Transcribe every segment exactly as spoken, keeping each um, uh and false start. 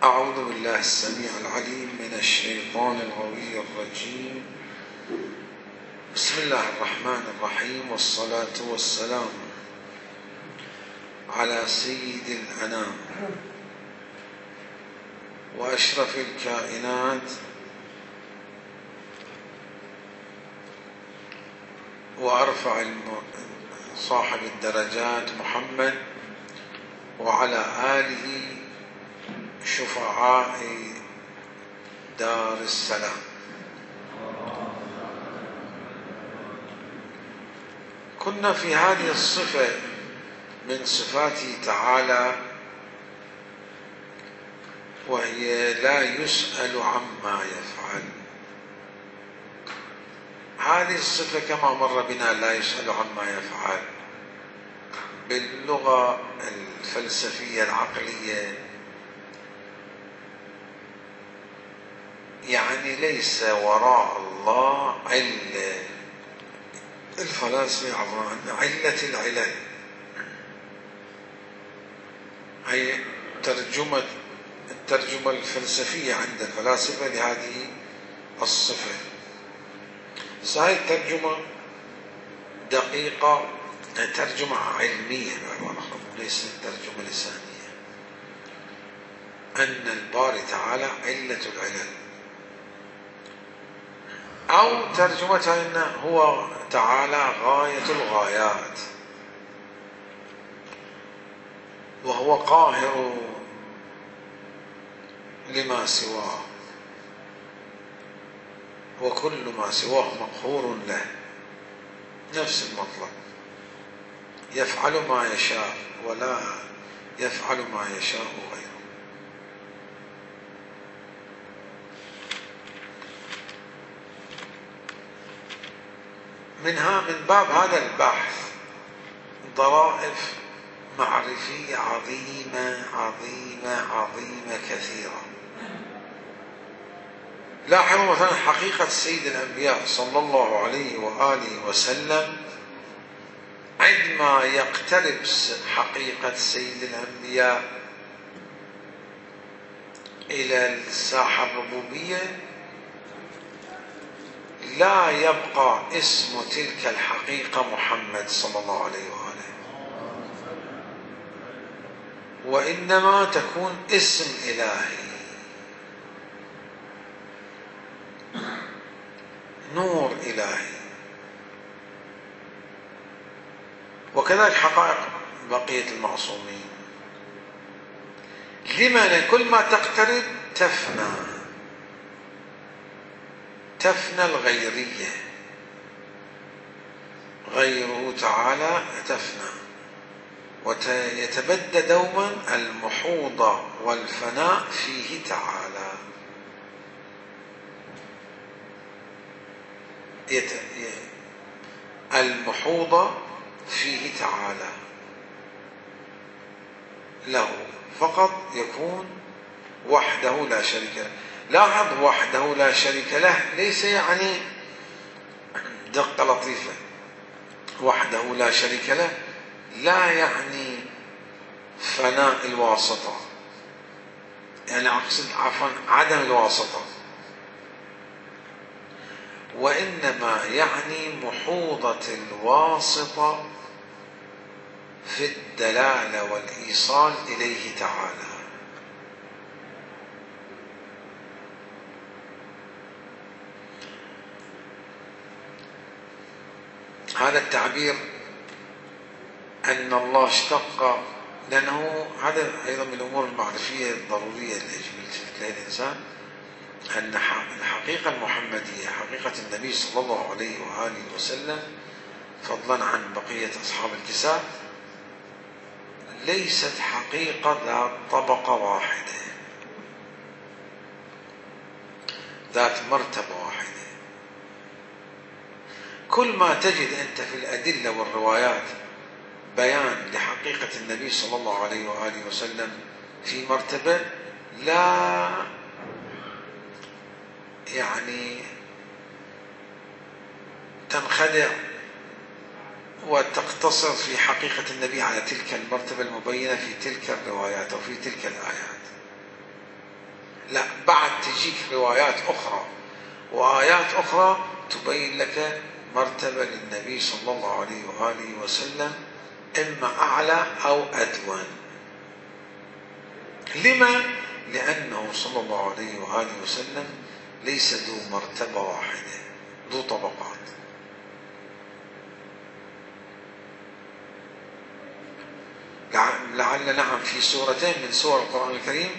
أعوذ بالله السميع العليم من الشيطان الغوي الرجيم. بسم الله الرحمن الرحيم، والصلاة والسلام على سيد الأنام وأشرف الكائنات وأرفع صاحب الدرجات محمد وعلى آله شفعاء دار السلام. كنا في هذه الصفة من صفاته تعالى، وهي لا يسأل عما يفعل. هذه الصفة كما مر بنا لا يسأل عما يفعل باللغة الفلسفية العقلية، يعني ليس وراء الله علة. الفلاسفة يعبرون عن علة العلل، هي ترجمة الترجمة الفلسفية عند الفلاسفة لهذه الصفة. هذه الترجمة دقيقة، ترجمة علمية وليس ترجمة لسانية، أن الباري تعالى علة العلل، أو ترجمتها أنه هو تعالى غاية الغايات، وهو قاهر لما سواه، وكل ما سواه مقهور له. نفس المطلب، يفعل ما يشاء ولا يفعل ما يشاء غيره. منها من باب هذا البحث ظرائف معرفية عظيمة عظيمة عظيمة كثيرة. لاحظوا مثلا حقيقة سيد الأنبياء صلى الله عليه وآله وسلم، عندما يقترب حقيقة سيد الأنبياء إلى الساحة الربوبية لا يبقى اسم تلك الحقيقة محمد صلى الله عليه وآله، وإنما تكون اسم إلهي، نور إلهي. وكذلك حقائق بقية المعصومين. لمن كل ما تقترب تفنى تفنى الغيرية، غيره تعالى تفنى، ويتبدى دوما المحوضة والفناء فيه تعالى. المحوضة فيه تعالى له فقط، يكون وحده لا شريك له. لاحظ، وحده لا شريك له ليس يعني دقة لطيفة. وحده لا شريك له لا يعني فناء الواسطة، يعني أقصد عفوا عدم الواسطة، وإنما يعني محوضة الواسطة في الدلالة والإيصال إليه تعالى. هذا التعبير أن الله اشتق، لأنه هذا أيضا من الأمور المعرفية الضرورية اللي يلتفت لها الإنسان، أن الحقيقة المحمدية، حقيقة النبي صلى الله عليه وآله وسلم، فضلا عن بقية أصحاب الكتاب، ليست حقيقة ذات طبقة واحدة، ذات مرتبة واحدة. كل ما تجد أنت في الأدلة والروايات بيان لحقيقة النبي صلى الله عليه وآله وسلم في مرتبة لا يعني تنخدع وتقتصر في حقيقة النبي على تلك المرتبة المبينة في تلك الروايات أو في تلك الآيات. لا، بعد تجيك روايات أخرى وآيات أخرى تبين لك مرتبة للنبي صلى الله عليه وآله وسلم إما أعلى أو أدون. لما؟ لأنه صلى الله عليه وآله وسلم ليس ذو مرتبة واحدة، ذو طبقات. لعل نعم في سورتين من سور القرآن الكريم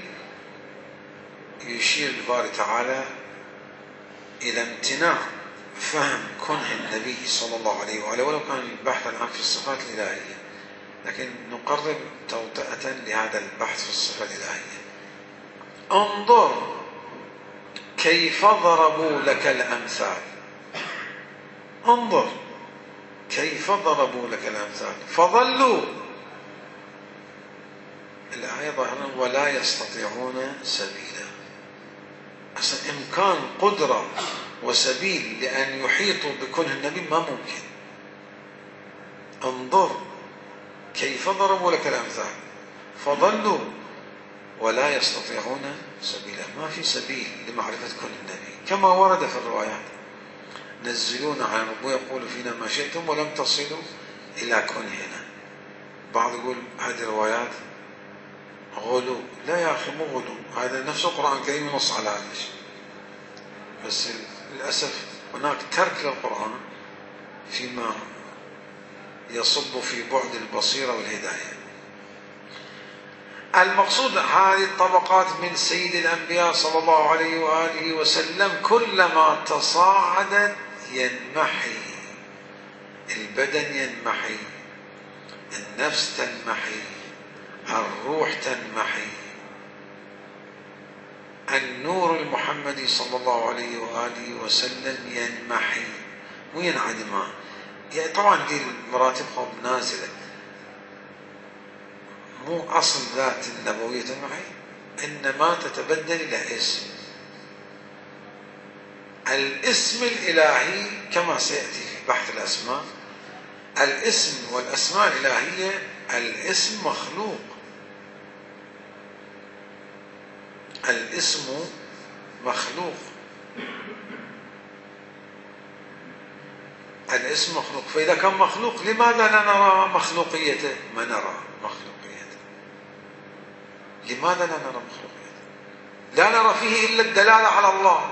يشير الباري تعالى إلى امتناع فهم كنه النبي صلى الله عليه وآله، ولو كان البحث الآن في الصفات الإلهية، لكن نقرب توطئة لهذا البحث في الصفة الإلهية. انظر كيف ضربوا لك الأمثال، انظر كيف ضربوا لك الأمثال فضلوا، الآية ظاهرا ولا يستطيعون سبيلا. أصلا إمكان قدرة وسبيل لأن يحيطوا بكنه النبي ما ممكن. انظر كيف ضربوا لك الأمثال فضلوا ولا يستطيعون سبيلا، ما في سبيل لمعرفة كنه النبي كما ورد في الروايات. نزلون على النبوة يقول فينا ما شئتم ولم تصلوا إلى كنهنا. بعض يقول هذه الروايات غلو، لا يا أخي مو غلو، هذا نفس القرآن الكريم ينص على هذا الشيء، بس للأسف هناك ترك للقرآن فيما يصب في بعد البصيرة والهداية. المقصود هذه الطبقات من سيد الأنبياء صلى الله عليه وآله وسلم كلما تصاعدت ينمحي البدن، ينمحي النفس، تنمحي الروح، تنمحي النور المحمدي صلى الله عليه وآله وسلم ينمحي، مو ينعدم. يعني طبعا دي المراتب قوم نازلة، مو أصل ذات النبوية تنمحي، إنما تتبدل إلى اسم. الاسم الإلهي كما سيأتي في بحث الأسماء، الاسم والأسماء الإلهية، الاسم مخلوق، الاسم مخلوق، الاسم مخلوق. فإذا كان مخلوق لماذا لا نرى مخلوقيته؟ ما نرى مخلوقيته. لماذا لا نرى مخلوقيته؟ لا نرى فيه إلا الدلالة على الله.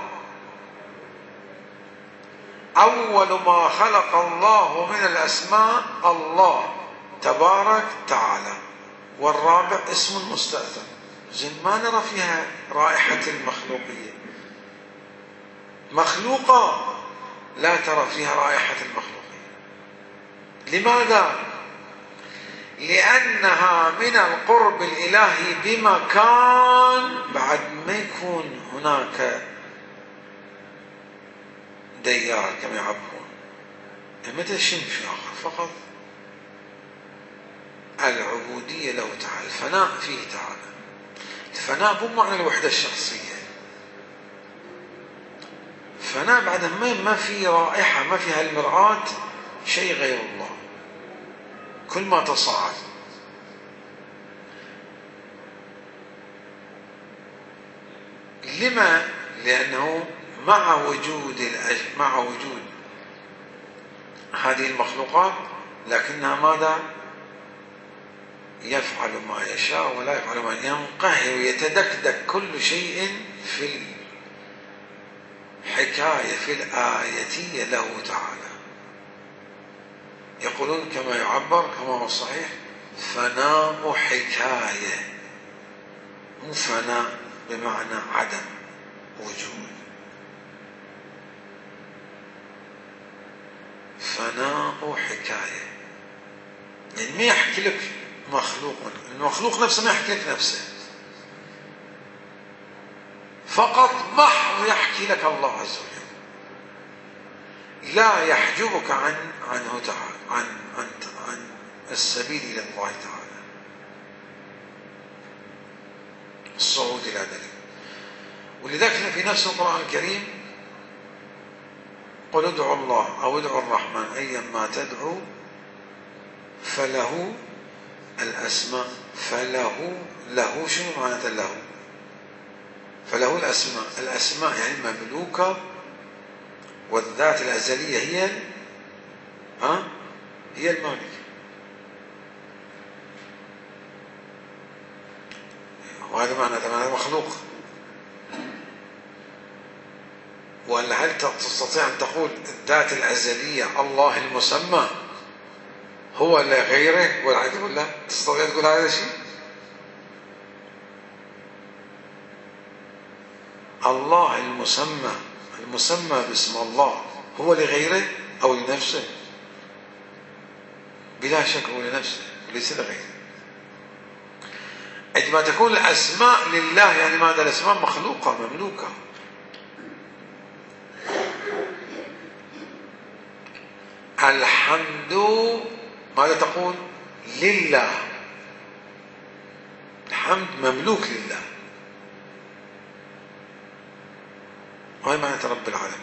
أول ما خلق الله من الأسماء الله تبارك تعالى، والرابع اسم مستأثر. زين ما نرى فيها رائحة المخلوقية، مخلوقة لا ترى فيها رائحة المخلوقية. لماذا؟ لأنها من القرب الإلهي بمكان بعد ما يكون هناك ديار كما يعبرون، متى شم في آخر، فقط العبودية له تعالى، الفناء فيه تعالى. الفناء مو معنى الوحدة الشخصية، فناء بعد ما في رائحة، ما في هالمرآة شيء غير الله. كل ما تصاعد لما؟ لأنه مع وجود مع وجود هذه المخلوقات، لكنها ماذا؟ يفعل ما يشاء ولا يفعل ما ينقهر، يتدكدك كل شيء في الحكاية، في الآيتية له تعالى. يقولون كما يعبر كما هو صحيح فناء حكاية، مو فناء بمعنى عدم وجود، فناء حكاية. يعني ما يحكي لك مخلوق، المخلوق نفسه ما يحكي لك نفسه، فقط محض يحكي لك الله عز وجل، لا يحجبك عن عنه تعالى، عن عن عن السبيل إلى الله تعالى، الصعود إلى ذلك. ولذلك في نفس القرآن الكريم قل ادعوا الله أو ادعوا الرحمن أيما تدعو فله الأسماء، فله له شنو معنى له؟ فله الأسماء. الأسماء يعني مملوكة، والذات الأزلية هي ها هي المالكة. وهذا معنى هذا مخلوق. ولا هل تستطيع أن تقول الذات الأزلية الله المسمى هو لا غيره؟ ولا تقول لا تستطيع تقول هذا الشيء؟ الله المسمى المسمى باسم الله هو لغيره أو لنفسه؟ بلا شك هو لنفسه وليس لغيره. عندما تكون الأسماء لله يعني ماذا؟ الأسماء مخلوقة مملوكة. الحمد ماذا تقول؟ لله. الحمد مملوك لله. وهي معنى رب العالمين.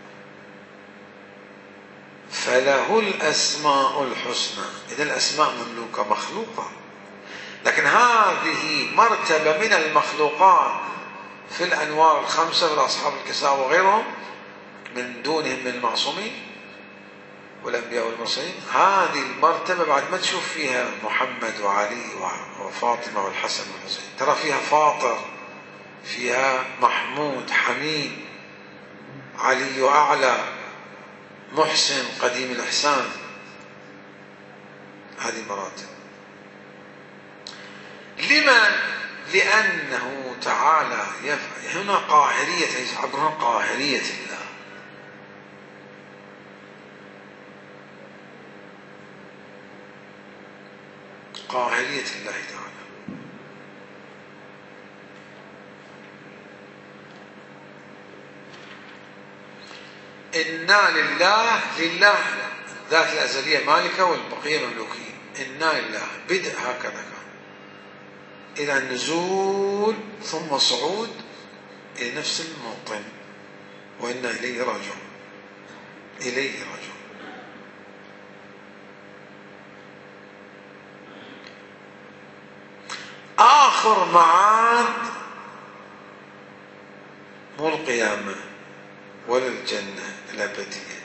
فله الأسماء الحسنى. إذا الأسماء مملوكة مخلوقة، لكن هذه مرتبة من المخلوقات في الأنوار الخمسة في أصحاب الكساء وغيرهم من دونهم من المعصومين والأنبياء والمرسلين. هذه المرتبة بعد ما تشوف فيها محمد وعلي وفاطمة والحسن والحسين، ترى فيها فاطر، فيها محمود حميد، علي أعلى، محسن قديم الإحسان. هذه مراتب. لمن؟ لأنه تعالى يفعل هنا قاهرية، يعبرون قاهرية الله. قاهرية الله تعالى. إنا لله، لله ذات الأزلية مالكة والبقية مملوكين. إنا لله بدء هكذا كان إلى النزول ثم صعود إلى نفس الموطن، وإنا إليه راجعون. إليه راجعون. آخر معاد مو القيامة ولا الجنة الأبدية.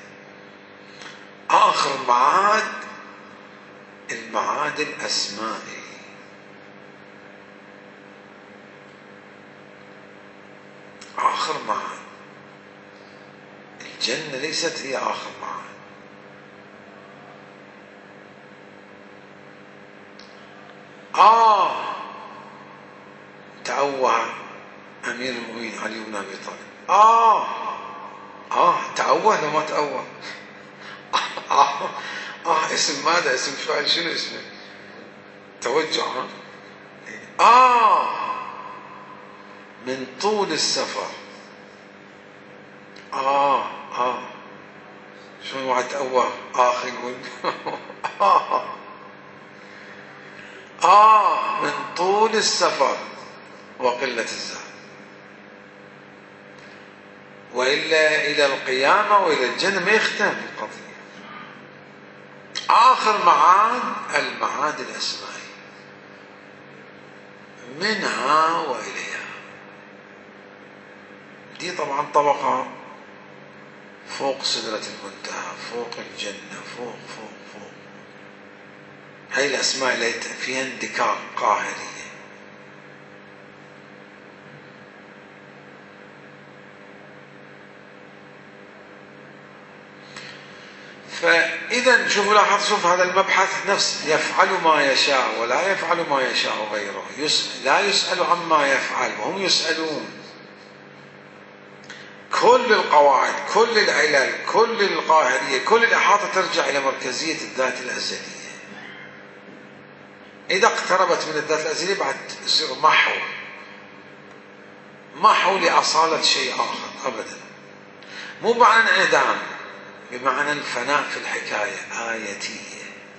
آخر معاد المعاد الأسمائي. آخر معاد. الجنة ليست هي آخر معاد. آه تعوه أمير المؤمنين علي بن أبي طالب. آه آه تعوه لما تأوه. آه آه اسم ماذا؟ اسم فاعل. شنو اسمه؟ توجع. ها آه من طول السفر. آه آه شنو واحد تأوه آخر يقول آه آه من طول السفر وقلة الزاد. وإلا إلى القيامة وإلى الجنة ما يختم القضية. آخر معاد المعاد الأسمائي، منها وإليها. دي طبعا طبقة فوق سدرة المنتهى، فوق الجنة، فوق فوق فوق. هاي الأسماء اللي فيها اندكاك قاهرية. فإذا شوفوا لاحظ شوف هذا المبحث نفس يفعل ما يشاء ولا يفعل ما يشاء غيره. يسأل لا يسأل عما يفعل وهم يسألون. كل القواعد، كل العلل، كل القاهرية، كل الإحاطة ترجع إلى مركزية الذات الأزلية. إذا اقتربت من الذات الأزلية بعد يصير محو، محو لأصالة شيء آخر أبدا. مو معنى انعدام، بمعنى الفناء في الحكاية آيتية.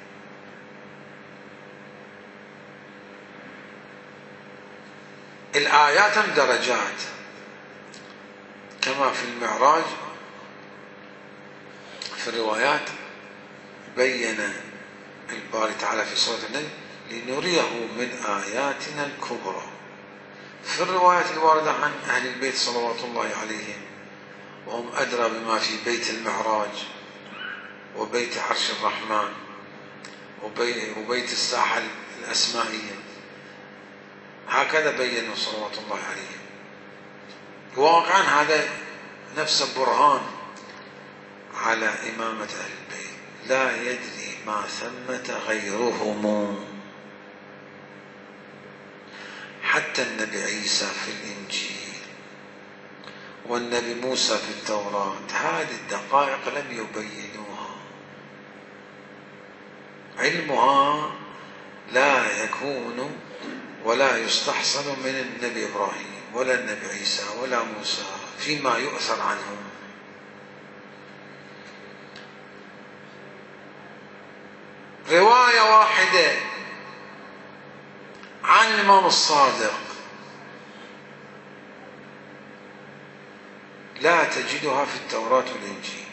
الآيات درجات كما في المعراج في الروايات بين الباري تعالى في سورة النجم لنريه من آياتنا الكبرى. في الروايات الواردة عن أهل البيت صلوات الله عليهم، وهم أدرى بما في بيت المعراج وبيت عرش الرحمن وبيت الساحة الأسمائية، هكذا بينوا صلوات الله عليهم. واقعا هذا نفس برهان على إمامة أهل البيت، لا يدري ما ثمة غيرهم. حتى النبي عيسى في الإنجيل والنبي موسى في التوراة هذه الدقائق لم يبينوها. علمها لا يكون ولا يستحصل من النبي إبراهيم ولا النبي عيسى ولا موسى فيما يؤثر عنهم. رواية واحدة عن الإمام الصادق لا تجدها في التوراة والإنجيل.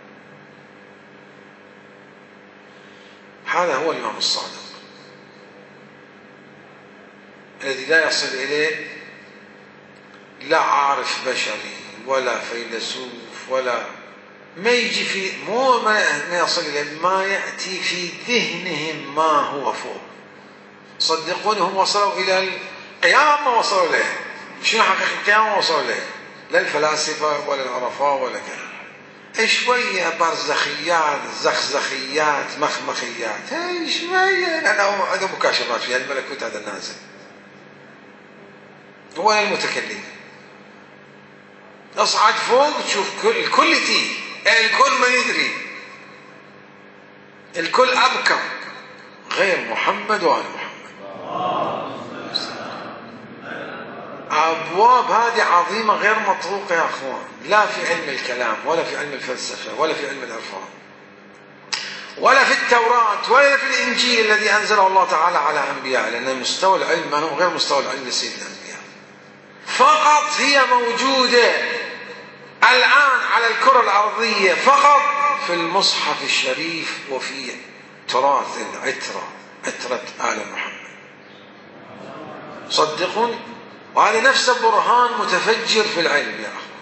هذا هو الإمام الصادق الذي لا يصل إليه لا عارف بشري ولا فيلسوف ولا ما يجي في مو ما يصل إليه، ما يأتي في ذهنهم ما هو فوق. صدقوني هم وصلوا إلى القيامة، وصلوا إليه. شنو حقيقة القيامة وصلوا إليه؟ لا الفلاسفة ولا العرفاء ولا كذا، شوية برزخيات زخزخيات مخمخيات، هاي شوية لأنه هذا مكاشفات في الملكوت هذا النازل. هو المتكلم اصعد فوق تشوف كل الكل تي الكل ما يدري، الكل أبكر غير محمد وآل محمد. أبواب هذه عظيمة غير مطروقة يا أخوان، لا في علم الكلام ولا في علم الفلسفة ولا في علم العرفان ولا في التوراة ولا في الإنجيل الذي أنزله الله تعالى على أنبياء، لأن مستوى العلم هو غير مستوى العلم لسيد الأنبياء. فقط هي موجودة الآن على الكرة الأرضية فقط في المصحف الشريف وفي تراث العترة، عترة آل محمد. صدقوني، وهذا نفسه برهان متفجر في العلم يا أخوان.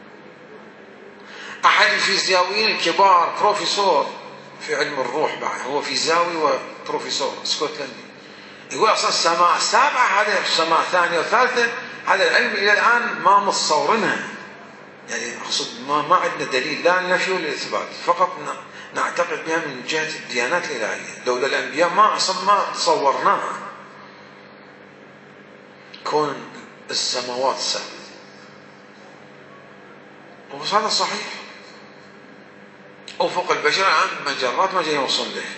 أحد الفيزيائيين الكبار بروفيسور في علم الروح بعد، هو فيزيائي وبروفيسور اسكتلندي، يقول أصلا السماء السابعة هذه السماء الثانية والثالثة هذا العلم إلى الآن ما متصورنها، يعني أقصد ما, ما عندنا دليل لا النفي ولا الإثبات، فقط نعتقد بها من جهة الديانات الإلهية. لولا الأنبياء ما أصلا ما تصورناها، كون السماوات سبع. وبس هذا صحيح، أفق البشر عن مجرات ما جاي يوصل له.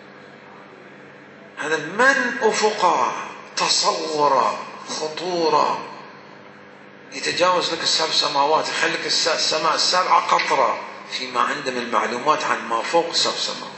هذا من أفق تصور خطورة يتجاوز لك السبع سماوات، يخليك السماء السبعة قطرة فيما عنده من المعلومات عن ما فوق السبع سماوات.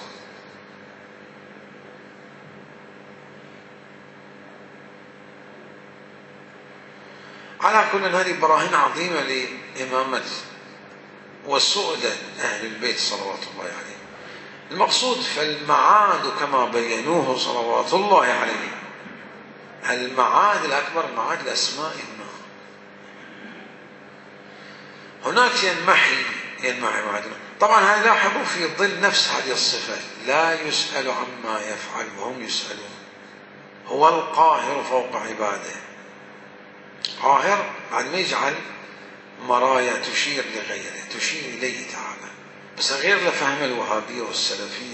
على كل هذه براهين عظيمة لإمامة وسؤدة أهل البيت صلوات الله عليه. المقصود فالمعاد كما بينوه صلوات الله عليه، المعاد الأكبر معاد الأسماء هنا. هناك ينمحي ينمحي معادنا. طبعا هذا لاحظوا في ظل نفس هذه الصفة، لا يسأل عما يفعل وهم يسألون. هو القاهر فوق عباده، قاهر بعد ما يجعل مرايا تشير لغيره تشير إليه تعالى، بس غير لفهم الوهابية والسلفية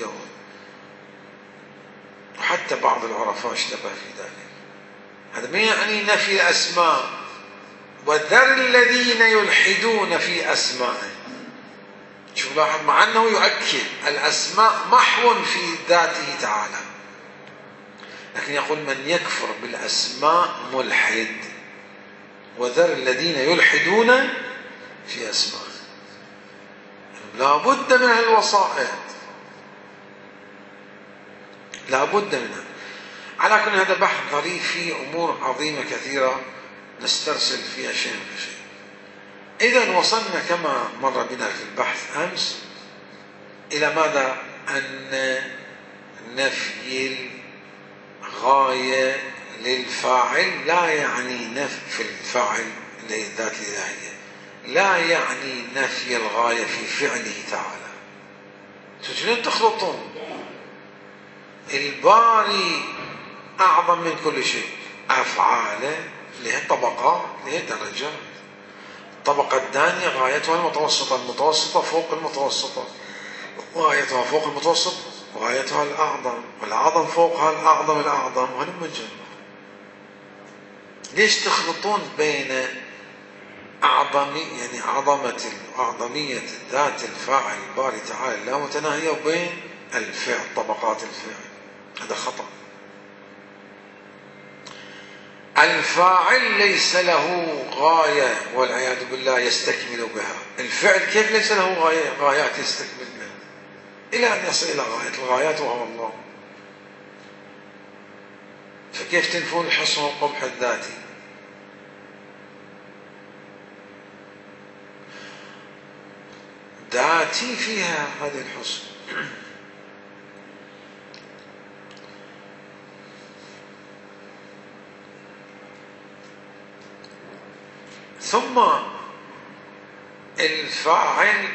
وحتى بعض العرفاء اشتبه في ذلك. هذا ما يعني نفي الأسماء، وذر الذين يلحدون في أسمائه. شوف لاحظ، مع أنه يؤكد الأسماء محو في ذاته تعالى، لكن يقول من يكفر بالأسماء ملحد، وذر الذين يلحدون في أسمائه. لا بد من الوسائط، لا بد منها. على كل هذا بحث ظريف فيه أمور عظيمة كثيرة نسترسل فيها شيء فشيء. إذا وصلنا كما مر بنا في البحث أمس إلى ماذا؟ أن نفي الغاية للفاعل لا يعني نفي الفاعل اللي هي الذات الإلهية، لا يعني نفي الغاية في فعله تعالى. شلون تخلطون؟ الباري أعظم من كل شيء، أفعاله لها طبقات لها درجات. الطبقة الثانية غايتها المتوسطة، المتوسطة فوق المتوسطة، غايتها فوق المتوسط وغايتها الأعظم، والأعظم فوقها الأعظم الأعظم، وهلم جنب. ليش تخلطون بين أعظمي يعني عظمة أعظمية ذات الفاعل الباري تعالى اللامتناهية وبين الفعل طبقات الفعل؟ هذا خطأ. الفاعل ليس له غاية والعياذ بالله يستكمل بها، الفعل كيف ليس له غاية غايات يستكمل بها إلى أن يصل إلى غاية الغايات وهو الله. فكيف تنفون الحسن والقبح الذاتي؟ ذاتي فيها هذه الحسن. ثم الفاعل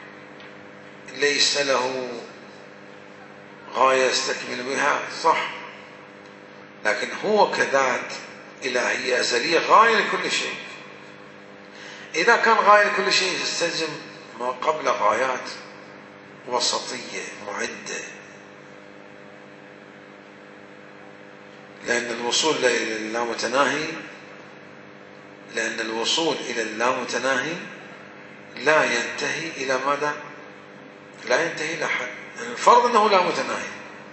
ليس له غاية يستكمل بها، صح، لكن هو كذات إلهية أزلية غاية لكل شيء. إذا كان غاية لكل شيء يستلزم ما قبل غايات وسطية معدة، لأن الوصول إلى اللامتناهي لأن الوصول إلى اللامتناهي لا ينتهي إلى ماذا؟ لا ينتهي إلى حد. يعني الفرض أنه لا متناهي،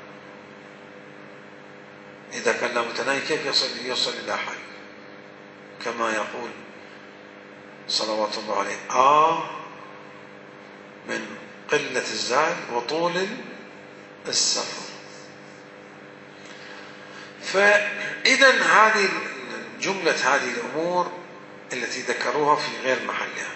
إذا كان لا متناهي كيف يصل يصل إلى حد؟ كما يقول صلوات الله عليه: آه من قلة الزاد وطول السفر. فإذا هذه جملة هذه الأمور التي ذكروها في غير محلها.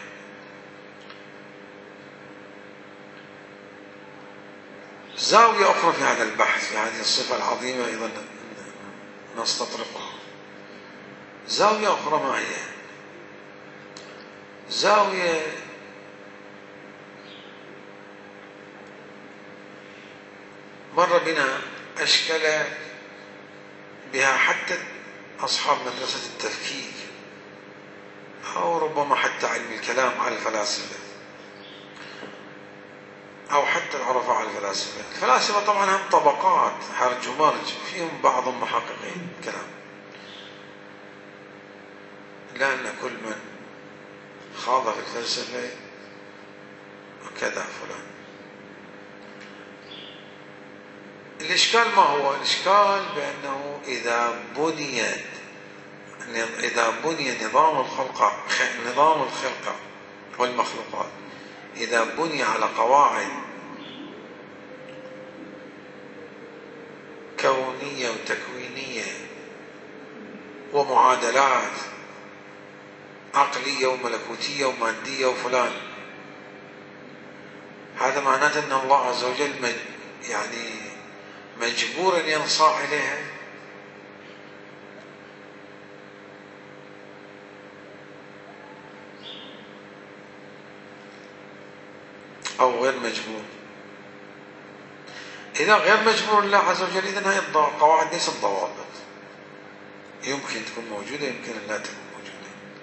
زاوية أخرى في هذا البحث، في هذه الصفة العظيمة أيضا نستطرقها. زاوية أخرى ما هي؟ زاوية مر بنا أشكال بها حتى أصحاب مدرسة التفكيك، أو ربما حتى علم الكلام على الفلاسفة، أو حتى العرفاء على الفلاسفة. الفلاسفة طبعا هم طبقات حرج ومرج، فيهم بعضهم محققين كلام، لأن كل من خاض في الفلسفة وكذا فلان. الإشكال ما هو؟ الإشكال بأنه إذا بني إذا بني نظام الخلق نظام الخلقة والمخلوقات إذا بني على قواعد كونية وتكوينية ومعادلات عقلية وملكوتية ومادية وفلان، هذا معناته أن الله عز وجل يعني مجبور أن ينصاع إليها، أو غير مجبور. إذا غير مجبور الله عز وجل، إذن هذه القواعد ليست ضوابط، يمكن تكون موجودة يمكن أن لا تكون موجودة.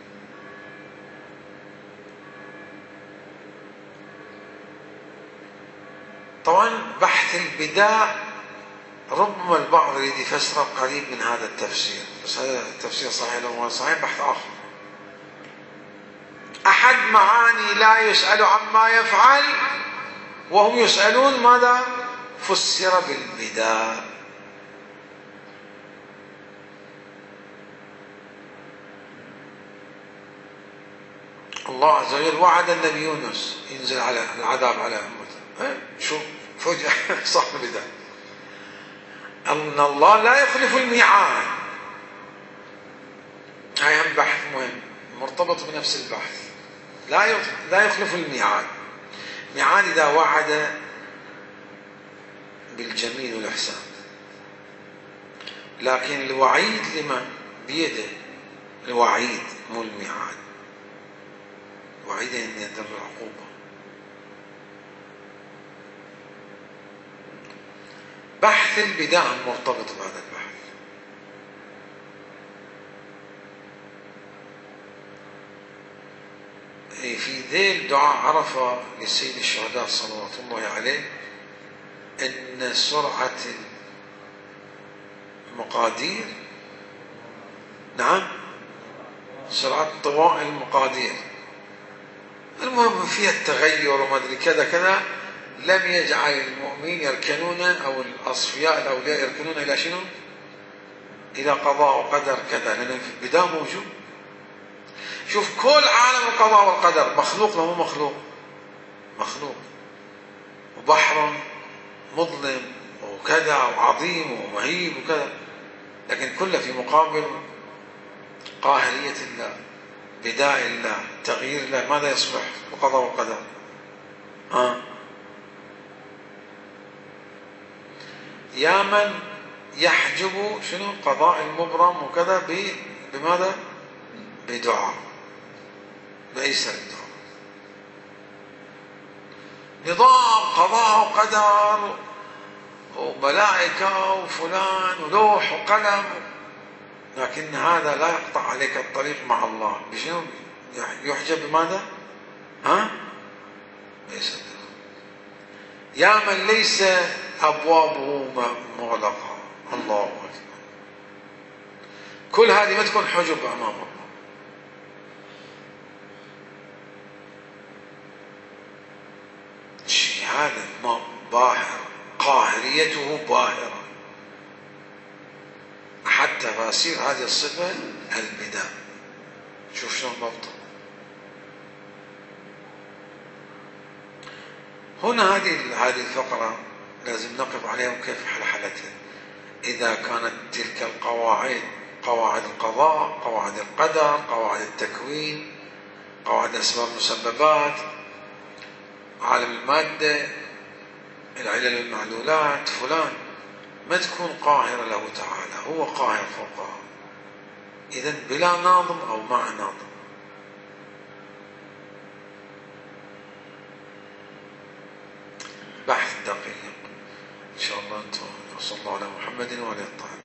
طبعا بحث البداء ربما البعض يريد يفسره قريب من هذا التفسير، بس هذا التفسير صحيح لو ما صحيح بحث آخر. أحد معاني لا يسأل عما يفعل وهم يسألون ماذا فسر بالبداء. الله عز وجل وعد النبي يونس ينزل على العذاب على أمته، شو فجأة صح البداء. أن الله لا يخلف الميعاد، هاي هم بحث مهم مرتبط بنفس البحث. لا لا يخلف الميعاد. ميعاد إذا وعد بالجميل والإحسان، لكن الوعيد لمن؟ بيده. الوعيد مو الميعاد. الوعيد أن يدر العقوبة. بحث البداع المرتبط بهذا البحث. في ذيل دعاء عرفة للسيد الشهداء صلوات الله عليه أن سرعة المقادير، نعم، سرعة طواء المقادير، المهم فيها التغير وما أدري كذا كذا، لم يجعل المؤمنين يركنون أو الأصفياء الأولياء يركنون إلى شنو؟ إلى قضاء وقدر كذا، لأن في البداية موجود. شوف كل عالم القضاء والقدر مخلوق له مخلوق، مخلوق، وبحر مظلم وكذا وعظيم ومهيب وكذا، لكن كله في مقابل قاهرية الله، بداء الله، تغيير الله. ماذا يصبح القضاء والقدر؟ ها؟ يا من يحجب شنو قضاء المبرم وكذا بماذا؟ بدعاء، ليس الدعاء. نظام قضاء وقدر وملائكة وفلان ولوح وقلم، لكن هذا لا يقطع عليك الطريق مع الله. بشنو يحجب؟ بماذا؟ ها؟ ليس الدعاء. يا من ليس أبوابه مغلقة، الله أكبر. كل هذه ما تكون حجب أمام الله. شيء هذا باهر، قاهريته باهرة، حتى فاسير هذه الصفة البداء. شوف شلون ضبطه. هنا هذه هذه الفقرة لازم نقف عليها وكيف حلحلتها. إذا كانت تلك القواعد، قواعد القضاء، قواعد القدر، قواعد التكوين، قواعد أسباب المسببات، عالم المادة، العلل والمعلولات، فلان، ما تكون قاهرة له تعالى، هو قاهر فوقها. إذن بلا ناظم أو مع ناظم. بحث دقيق إن شاء الله. أنتم وصلى الله على محمد وعلى الطاهرين.